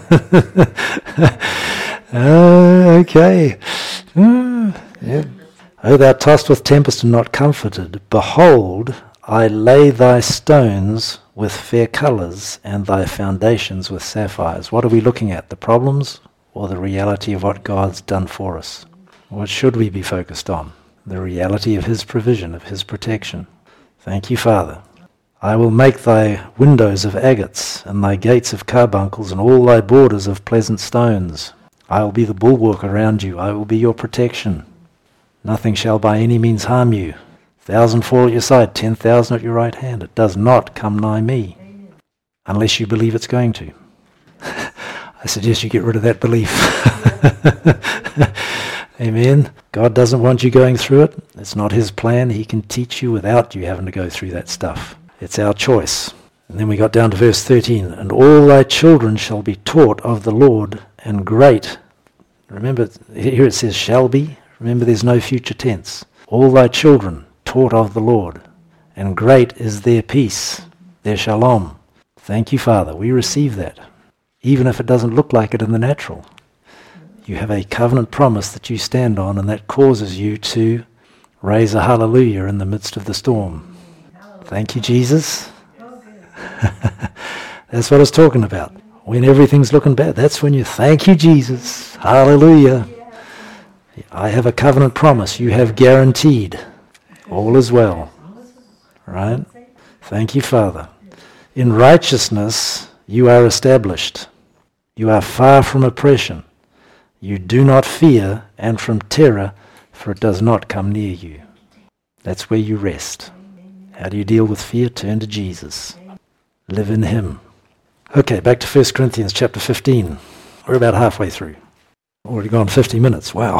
Okay. Yeah. O thou tossed with tempest and not comforted, behold, I lay thy stones with fair colours and thy foundations with sapphires. What are we looking at? The problems or the reality of what God's done for us? What should we be focused on? The reality of his provision, of his protection. Thank you, Father. I will make thy windows of agates and thy gates of carbuncles and all thy borders of pleasant stones. I will be the bulwark around you. I will be your protection. Nothing shall by any means harm you. 1,000 fall at your side, 10,000 at your right hand. It does not come nigh me, unless you believe it's going to. I suggest you get rid of that belief. Amen. God doesn't want you going through it. It's not his plan. He can teach you without you having to go through that stuff. It's our choice. And then we got down to verse 13. And all thy children shall be taught of the Lord, and great. Remember, here it says shall be. Remember, there's no future tense. All thy children taught of the Lord, and great is their peace, their shalom. Thank you, Father. We receive that, even if it doesn't look like it in the natural. You have a covenant promise that you stand on, and that causes you to raise a hallelujah in the midst of the storm. Thank you, Jesus. That's what I was talking about. When everything's looking bad, that's when you thank you, Jesus. Hallelujah. I have a covenant promise. You have guaranteed. All is well. Right? Thank you, Father. In righteousness you are established. You are far from oppression. You do not fear, and from terror, for it does not come near you. That's where you rest. How do you deal with fear? Turn to Jesus. Live in him. Okay, back to 1 Corinthians chapter 15. We're about halfway through. Already gone 50 minutes. Wow.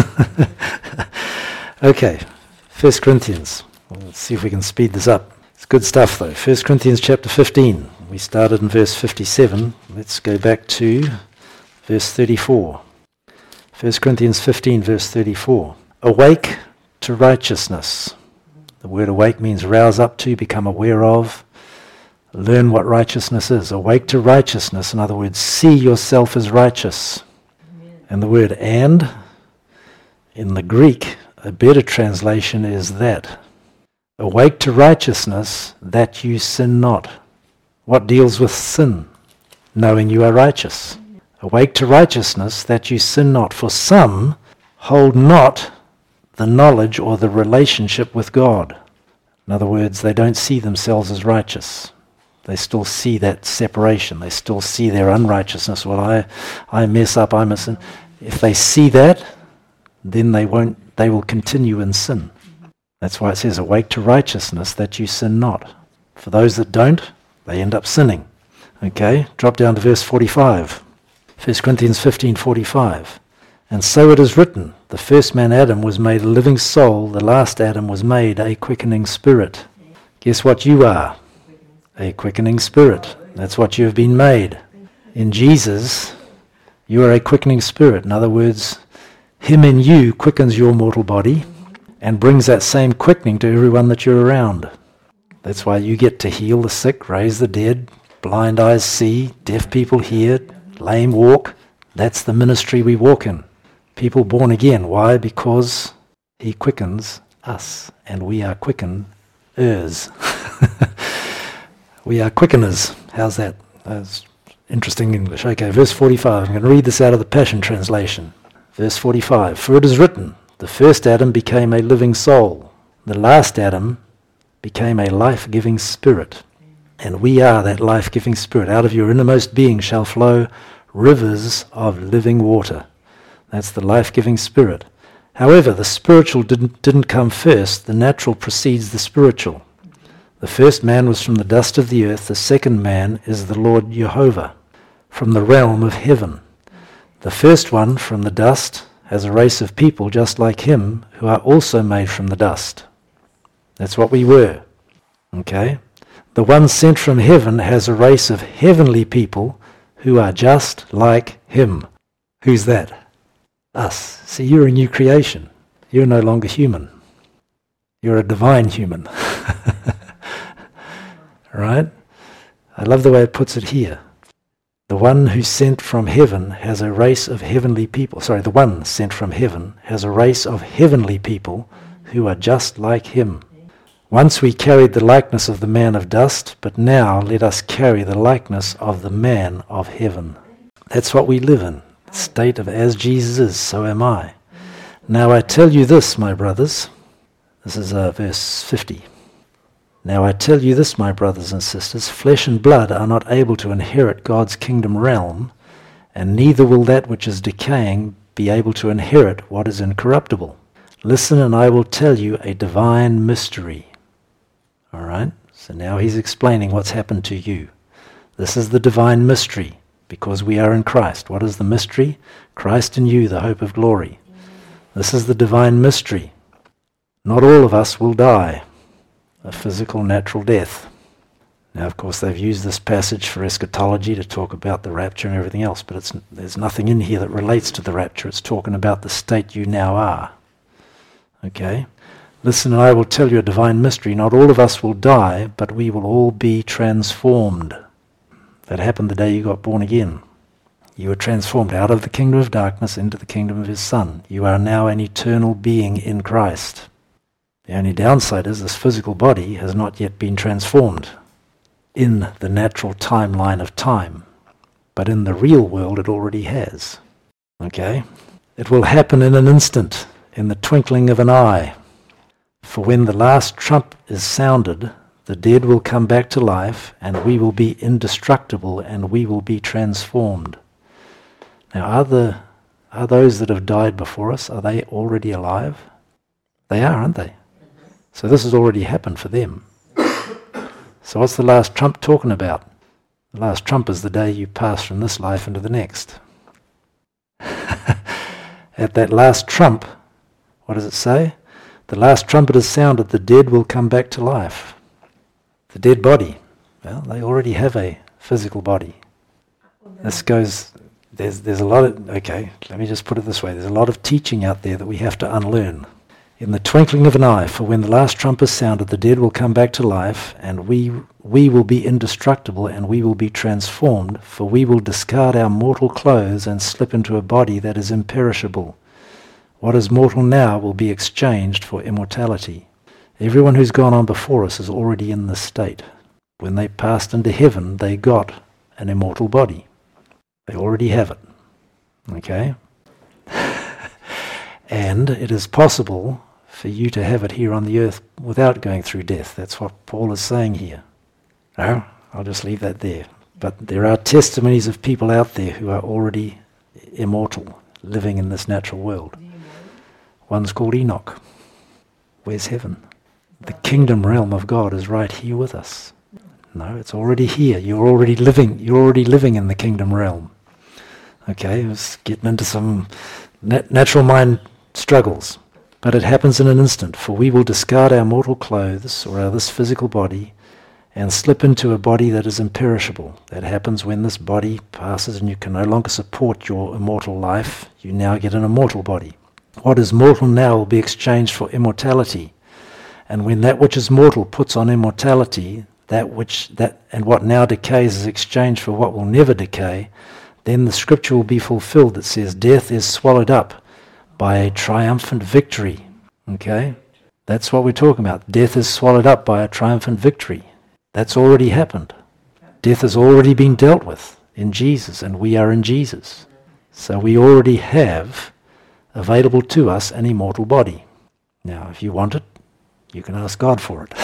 Okay, 1 Corinthians. Let's see if we can speed this up. It's good stuff though. 1 Corinthians chapter 15. We started in verse 57. Let's go back to verse 34. 1 Corinthians 15 verse 34. Awake to righteousness. The word awake means rouse up to, become aware of, learn what righteousness is. Awake to righteousness, in other words, see yourself as righteous. And the word and, in the Greek, a better translation is that. Awake to righteousness, that you sin not. What deals with sin? Knowing you are righteous. Awake to righteousness, that you sin not. For some hold not the knowledge or the relationship with God. In other words, they don't see themselves as righteous. They still see that separation. They still see their unrighteousness. Well, I mess up, I'm a sin. If they see that, then they will continue in sin. That's why it says, awake to righteousness that you sin not. For those that don't, they end up sinning. Okay, drop down to verse 45. 1 Corinthians 15:45. And so it is written, the first man Adam was made a living soul, the last Adam was made a quickening spirit. Guess what you are? A quickening spirit. That's what you have been made. In Jesus, you are a quickening spirit. In other words, him in you quickens your mortal body and brings that same quickening to everyone that you're around. That's why you get to heal the sick, raise the dead, blind eyes see, deaf people hear, lame walk. That's the ministry we walk in. People born again. Why? Because he quickens us, and we are quickeners. We are quickeners. How's that? That's interesting English. Okay, verse 45. I'm going to read this out of the Passion Translation. Verse 45. For it is written, the first Adam became a living soul. The last Adam became a life-giving spirit. And we are that life-giving spirit. Out of your innermost being shall flow rivers of living water. That's the life-giving spirit. However, the spiritual didn't come first. The natural precedes the spiritual. The first man was from the dust of the earth. The second man is the Lord Jehovah, from the realm of heaven. The first one from the dust has a race of people just like him, who are also made from the dust. That's what we were. Okay? The one sent from heaven has a race of heavenly people who are just like him. Who's that? Us. See, you're a new creation. You're no longer human. You're a divine human. Right? I love the way it puts it here. The one sent from heaven has a race of heavenly people who are just like him. Once we carried the likeness of the man of dust, but now let us carry the likeness of the man of heaven. That's what we live in, the state of as Jesus is, so am I. Now I tell you this, my brothers. This is verse 50. Now I tell you this, my brothers and sisters, flesh and blood are not able to inherit God's kingdom realm, and neither will that which is decaying be able to inherit what is incorruptible. Listen, and I will tell you a divine mystery. All right? So now he's explaining what's happened to you. This is the divine mystery, because we are in Christ. What is the mystery? Christ in you, the hope of glory. This is the divine mystery. Not all of us will die a physical, natural death. Now, of course, they've used this passage for eschatology to talk about the rapture and everything else, but there's nothing in here that relates to the rapture. It's talking about the state you now are. Okay? Listen, and I will tell you a divine mystery. Not all of us will die, but we will all be transformed. That happened the day you got born again. You were transformed out of the kingdom of darkness into the kingdom of his Son. You are now an eternal being in Christ. The only downside is this physical body has not yet been transformed in the natural timeline of time. But in the real world it already has. Okay? It will happen in an instant, in the twinkling of an eye. For when the last trump is sounded, the dead will come back to life, and we will be indestructible, and we will be transformed. Now, are those that have died before us, are they already alive? They are, aren't they? So this has already happened for them. So what's the last trump talking about? The last trump is the day you pass from this life into the next. At that last trump, what does it say? The last trumpet is sounded, the dead will come back to life. The dead body, well, they already have a physical body. This goes, there's a lot of, okay, let me just put it this way. There's a lot of teaching out there that we have to unlearn. In the twinkling of an eye, for when the last trump is sounded, the dead will come back to life, and we will be indestructible, and we will be transformed, for we will discard our mortal clothes and slip into a body that is imperishable. What is mortal now will be exchanged for immortality. Everyone who's gone on before us is already in this state. When they passed into heaven, they got an immortal body. They already have it. Okay? And it is possible for you to have it here on the earth without going through death. That's what Paul is saying here. No, I'll just leave that there. But there are testimonies of people out there who are already immortal, living in this natural world. One's called Enoch. Where's heaven? The kingdom realm of God is right here with us. No, it's already here. You're already living in the kingdom realm. Okay, I was getting into some natural mind struggles. But it happens in an instant, for we will discard our mortal clothes, or this physical body, and slip into a body that is imperishable. That happens when this body passes and you can no longer support your immortal life. You now get an immortal body. What is mortal now will be exchanged for immortality. And when that which is mortal puts on immortality, and what now decays is exchanged for what will never decay, then the scripture will be fulfilled that says, death is swallowed up by a triumphant victory. Okay? That's what we're talking about. Death is swallowed up by a triumphant victory. That's already happened. Death has already been dealt with in Jesus, and we are in Jesus. So we already have available to us an immortal body. Now, if you want it, you can ask God for it.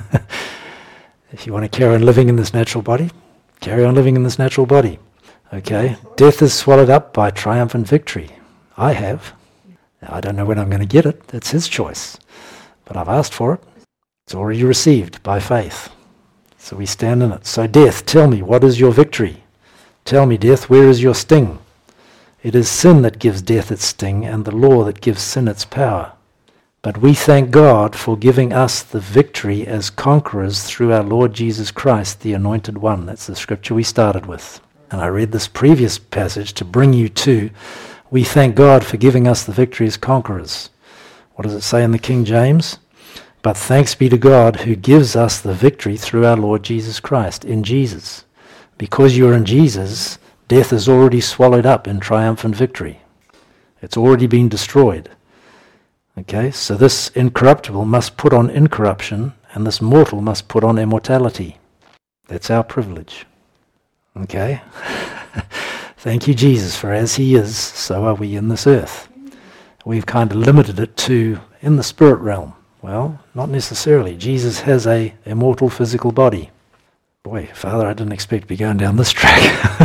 If you want to carry on living in this natural body, carry on living in this natural body. Okay? Death is swallowed up by triumphant victory. I have. Now, I don't know when I'm going to get it. That's his choice. But I've asked for it. It's already received by faith. So we stand in it. So death, tell me, what is your victory? Tell me, death, where is your sting? It is sin that gives death its sting, and the law that gives sin its power. But we thank God for giving us the victory as conquerors through our Lord Jesus Christ, the Anointed One. That's the scripture we started with. And I read this previous passage to bring you to, we thank God for giving us the victory as conquerors. What does it say in the King James? But thanks be to God who gives us the victory through our Lord Jesus Christ, in Jesus. Because you're in Jesus, Death is already swallowed up in triumphant victory. It's already been destroyed. Okay, so this incorruptible must put on incorruption, and this mortal must put on immortality. That's our privilege. Okay? Thank you, Jesus, for as he is, so are we in this earth. We've kind of limited it to in the spirit realm. Well, not necessarily. Jesus has a immortal physical body. Boy, Father, I didn't expect to be going down this track.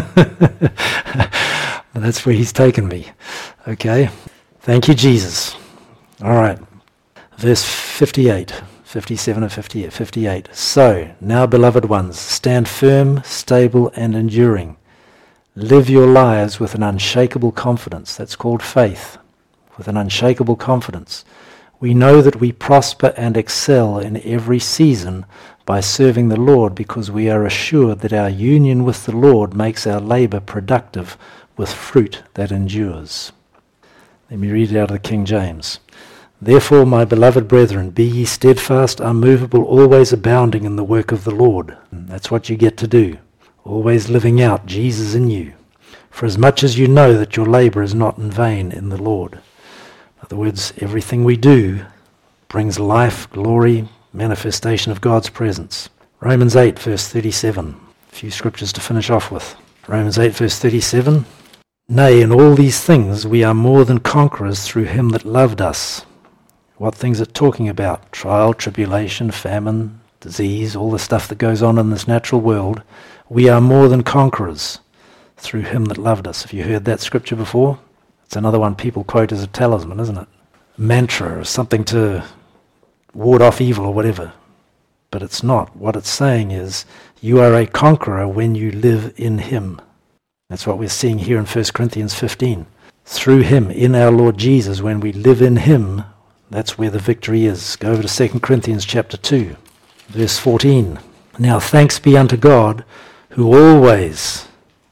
But that's where he's taken me. Okay? Thank you, Jesus. All right. Verse 58, 57 and 58. So, now, beloved ones, stand firm, stable, and enduring. Live your lives with an unshakable confidence. That's called faith. With an unshakable confidence. We know that we prosper and excel in every season by serving the Lord, because we are assured that our union with the Lord makes our labor productive with fruit that endures. Let me read it out of the King James. Therefore, my beloved brethren, be ye steadfast, unmovable, always abounding in the work of the Lord. That's what you get to do. Always living out Jesus in you. For as much as you know that your labor is not in vain in the Lord. In other words, everything we do brings life, glory, manifestation of God's presence. Romans 8, verse 37. A few scriptures to finish off with. Romans 8, verse 37. Nay, in all these things we are more than conquerors through him that loved us. What things it talking about? Trial, tribulation, famine, disease, all the stuff that goes on in this natural world. We are more than conquerors through him that loved us. Have you heard that scripture before? It's another one people quote as a talisman, isn't it? Mantra or something to ward off evil or whatever. But it's not. What it's saying is, you are a conqueror when you live in him. That's what we're seeing here in 1 Corinthians 15. Through him, in our Lord Jesus, when we live in him, that's where the victory is. Go over to 2 Corinthians chapter 2, verse 14. Now thanks be unto God, who always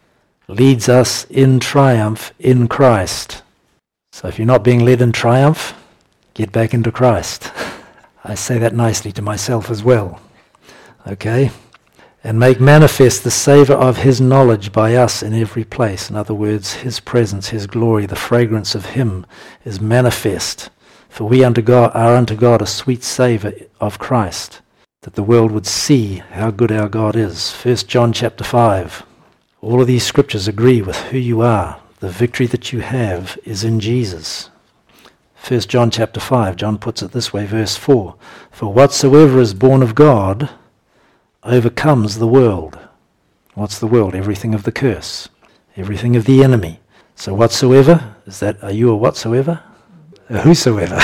leads us in triumph in Christ. So if you're not being led in triumph, get back into Christ. I say that nicely to myself as well. Okay? And make manifest the savour of his knowledge by us in every place. In other words, his presence, his glory, the fragrance of him is manifest. For we are unto God a sweet savour of Christ, that the world would see how good our God is. 1 John chapter 5. All of these scriptures agree with who you are. The victory that you have is in Jesus. 1 John chapter 5, John puts it this way, verse 4. For whatsoever is born of God overcomes the world. What's the world? Everything of the curse. Everything of the enemy. So whatsoever, are you a whatsoever? A whosoever.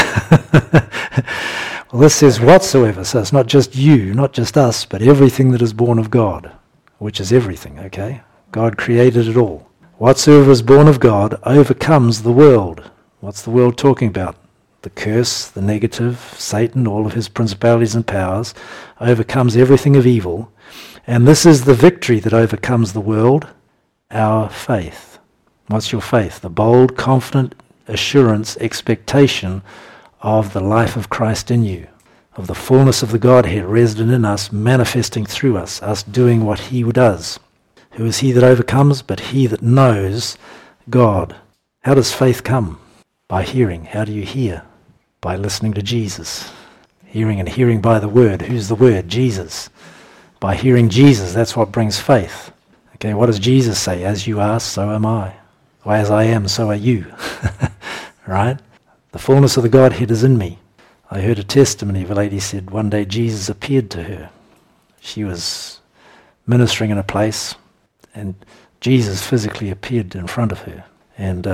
Well, this says whatsoever, so it's not just you, not just us, but everything that is born of God, which is everything, okay? God created it all. Whatsoever is born of God overcomes the world. What's the world talking about? The curse, the negative, Satan, all of his principalities and powers, overcomes everything of evil. And this is the victory that overcomes the world, our faith. What's your faith? The bold, confident assurance, expectation of the life of Christ in you, of the fullness of the Godhead resident in us, manifesting through us doing what he does. Who is he that overcomes? But he that knows God. How does faith come? By hearing. How do you hear? By listening to Jesus. Hearing and hearing by the word. Who's the word? Jesus. By hearing Jesus, that's what brings faith. Okay, what does Jesus say? As you are, so am I. Or as I am, so are you. Right? The fullness of the Godhead is in me. I heard a testimony of a lady said one day Jesus appeared to her. She was ministering in a place and Jesus physically appeared in front of her. And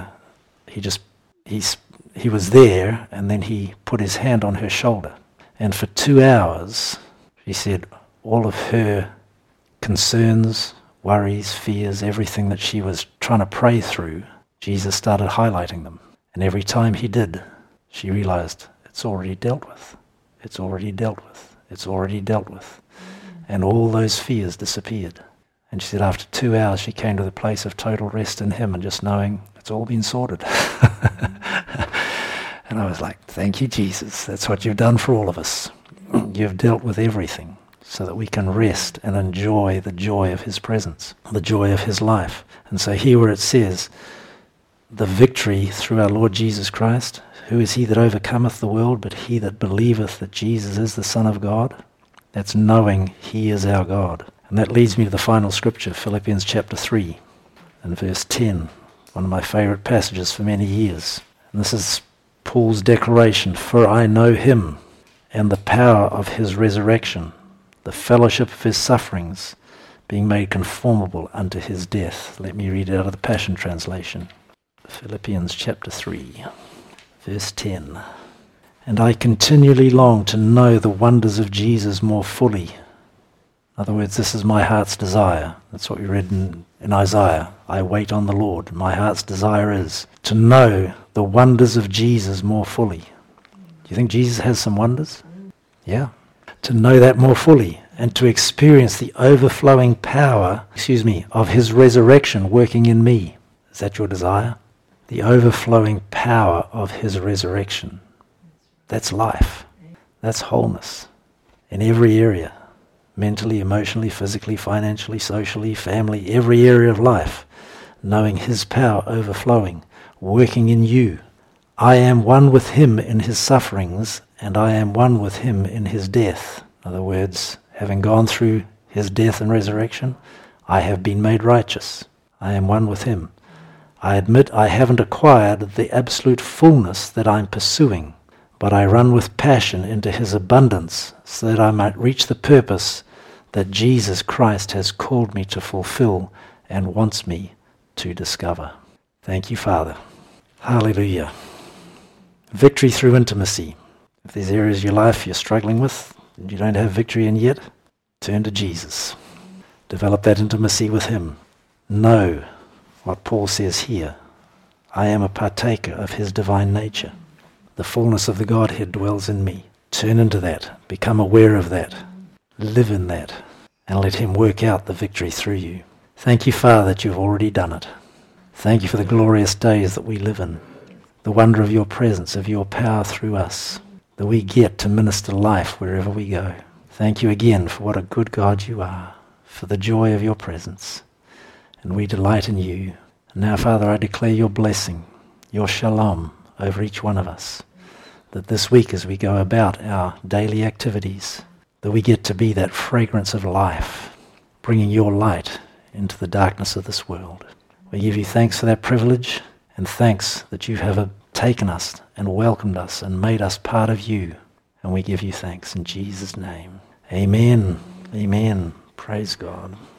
he was there, and then he put his hand on her shoulder. And for 2 hours, she said all of her concerns, worries, fears, everything that she was trying to pray through, Jesus started highlighting them. And every time he did, she realized it's already dealt with. It's already dealt with. It's already dealt with. And all those fears disappeared. And she said after 2 hours she came to the place of total rest in him and just knowing it's all been sorted. And I was like, thank you, Jesus. That's what you've done for all of us. You've dealt with everything. so that we can rest and enjoy the joy of his presence, the joy of his life. And so here where it says, the victory through our Lord Jesus Christ, who is he that overcometh the world but he that believeth that Jesus is the Son of God? That's knowing he is our God. And that leads me to the final scripture, Philippians chapter 3 and verse 10, one of my favorite passages for many years. And this is Paul's declaration, for I know him and the power of his resurrection, the fellowship of his sufferings, being made conformable unto his death. Let me read it out of the Passion Translation. Philippians chapter 3, verse 10. And I continually long to know the wonders of Jesus more fully. In other words, this is my heart's desire. That's what we read in Isaiah. I wait on the Lord. My heart's desire is to know the wonders of Jesus more fully. Do you think Jesus has some wonders? Yeah. To know that more fully and to experience the overflowing power, of his resurrection working in me. Is that your desire? The overflowing power of his resurrection. That's life. That's wholeness in every area. Mentally, emotionally, physically, financially, socially, family, every area of life. Knowing his power overflowing, working in you. I am one with him in his sufferings, and I am one with him in his death. In other words, having gone through his death and resurrection, I have been made righteous. I am one with him. I admit I haven't acquired the absolute fullness that I'm pursuing, but I run with passion into his abundance so that I might reach the purpose that Jesus Christ has called me to fulfill and wants me to discover. Thank you, Father. Hallelujah. Victory through intimacy. If there's areas of your life you're struggling with and you don't have victory in yet, turn to Jesus. Develop that intimacy with him. Know what Paul says here. I am a partaker of his divine nature. The fullness of the Godhead dwells in me. Turn into that. Become aware of that. Live in that. And let him work out the victory through you. Thank you, Father, that you've already done it. Thank you for the glorious days that we live in. The wonder of your presence, of your power through us, that we get to minister life wherever we go. Thank you again for what a good God you are, for the joy of your presence. And we delight in you. And now, Father, I declare your blessing, your shalom over each one of us, that this week as we go about our daily activities, that we get to be that fragrance of life, bringing your light into the darkness of this world. We give you thanks for that privilege, and thanks that you have taken us and welcomed us and made us part of you. And we give you thanks in Jesus' name. Amen. Amen. Praise God.